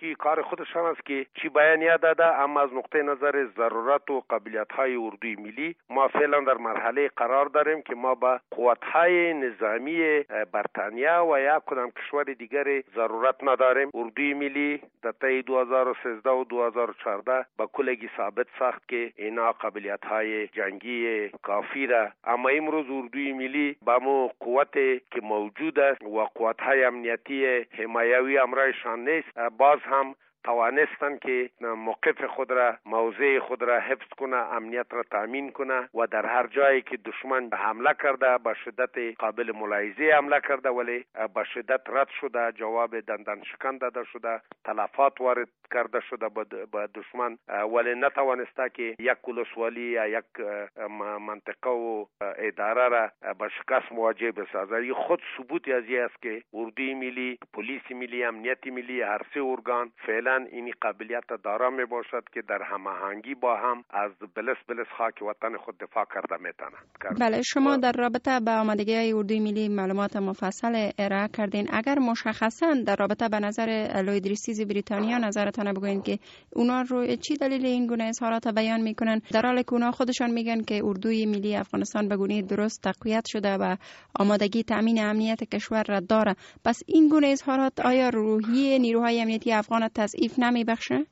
که کار خودشان است که چی بیانیه داده، اما از نقطه نظر ضرورت و قابلیت‌های اردوی ملی ما فعلا در مرحله قرار داریم که ما با قوت‌های نظامی بریتانیا و یا کدام کشور دیگر ضرورت نداریم. اردوی ملی در طی 2013 و 2014 با کلگی ثابت ساخت که اینا قابلیت‌های جنگی کافی را، اما امروز اردوی ملی با مو قوت که موجود است و قوت‌های امنیتی حمایوی امرایشان نیست، باز هم توانستن که موقف خود را، موضع خود را حفظ کنه، امنیت را تامین کنه و در هر جایی که دشمن حمله کرده با شدت قابل ملاحظه حمله کرده ولی با شدت رد شده، جواب دندان شکن داده شده، تلفات وارد کرده شده با دشمن، ولی نتوانسته که یک ولسوالی یا یک منطقه و اداره را با شکست مواجه بسازه. خود ثبوت از این است که اردوی ملی، پلیس ملی، امنیت ملی، هر سه ارگان فعلا این قابلیت دارا می باشد که در هماهنگی با هم از بلس خاک وطن خود دفاع کرده میتونند. بله، شما در رابطه با آمادگی اردوی ملی معلومات مفصل ارائه کردین. اگر مشخصا در رابطه به نظر لوید ریستیز بریتانیا نظرتان بگوین که اونا رو چی دلیل این گونه اظهارات بیان میکنن، در حالی که اونا خودشان میگن که اردوی ملی افغانستان به گونه درست تقویت شده و آمادگی تامین امنیت کشور را داره، پس این گونه اظهارات آیا روحیه نیروهای امنیتی افغان تضعیف نمیبخشه؟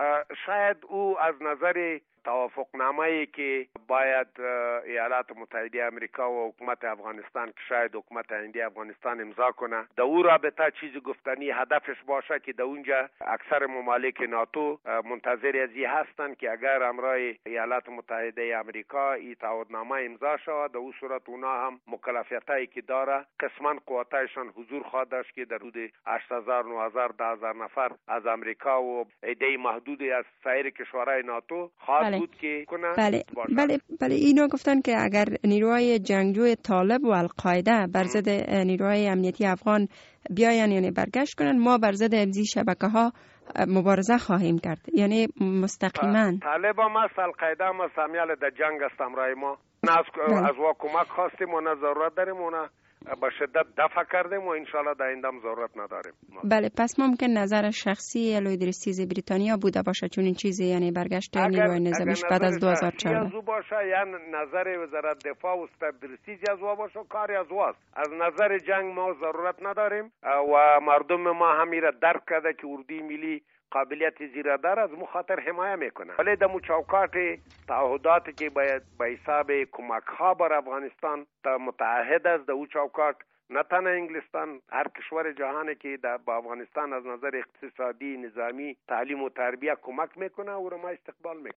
شاید او از نظر توافقنامه‌ای که باید ایالات متحده آمریکا و حکومت افغانستان که شاید حکومت آینده افغانستان امضا کنه، در او رابطه چیز گفتنی هدفش باشه که در اونجا اکثر ممالک ناتو منتظر از این هستند که اگر امرای ایالات متحده آمریکا این تعهدنامه امضا شود، در اون صورت اونا هم مکلفیتایی که داره قسما قوتایشان حضور خواهد داشت که در حدود 8000 9000 10000 نفر از آمریکا و عده محدودی از سایر کشورهای ناتو خواهد بود که کنه. بله اینو گفتن که اگر نیروهای جنگجوی طالب و القاعده بر ضد نیروهای امنیتی افغان بیاین یعنی برگشت کنن، ما بر ضد ابزی شبکه‌ها مبارزه خواهیم کرد. یعنی مستقیما طالب هم است، القاعده هم سامیال در جنگ است امرای ما. از وا کمک خواستیم و نه ضرورت داریم و نه با شدت دفع کردیم و انشالله در آینده ضرورت نداریم. بله، پس ممکن نظر شخصی لوید ریستیز بریتانیا بوده باشه چون این چیزی، یعنی برگشت نیروی نظامیش بعد از 2014 از او باشه یا نظر وزارت دفاع و استاد ریستیز از او باشه، کاری از او است. از نظر جنگ ما ضرورت نداریم و مردم ما همیره درک کرده که اردوی ملی قابلیت زیرا دار از مخاطر حمایه میکنه، ولی در چوکات تعهداتی که باید به حساب کمک ها بر افغانستان متعهد است، در او چوکات نه تنها انگلستان، هر کشور جهانی که با افغانستان از نظر اقتصادی، نظامی، تعلیم و تربیت کمک میکنه او را ما استقبال میکنه.